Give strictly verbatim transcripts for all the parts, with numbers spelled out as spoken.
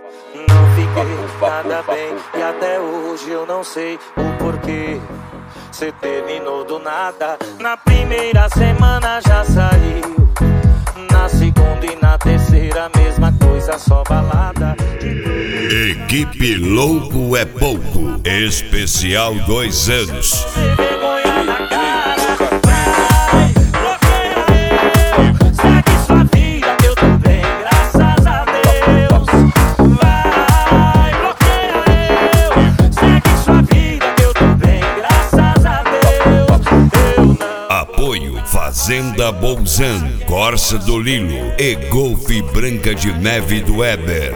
Não fiquei nada bem e até hoje eu não sei o porquê. Cê terminou do nada, na primeira semana já saiu. Na segunda e na terceira mesma coisa, só balada. Equipe Louco é Pouco, especial dois anos. Vergonha na cara, vai, bloqueia eu. Segue sua vida que eu tô bem, graças a Deus. Vai, bloqueia eu. Segue sua vida que eu tô bem, graças a Deus. Eu não. Apoio Fazenda Bolzan, Corsa do Lilo e Golfe Branca de Neve do Weber.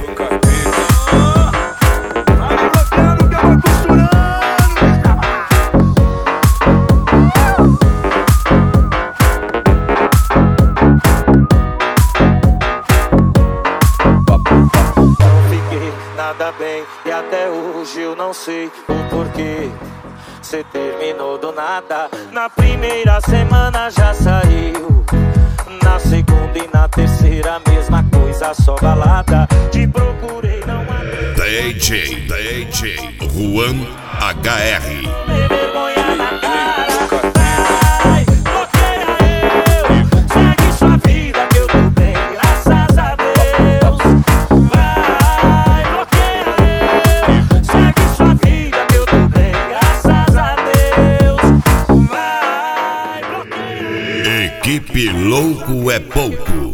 Não fiquei nada bem e até hoje eu não sei o porquê. Cê terminou do nada, na primeira semana já saiu. Na segunda e na terceira mesma coisa, só balada. Te procurei, não abri. D J, D J Juan H R. Vergonha na cara, vai, bloqueia eu. Segue sua vida que eu tô bem, graças a Deus. Vai, bloqueia eu. Segue sua vida que eu tô bem, graças a Deus. Vai, bloqueia eu. Equipe Louco é Pouco.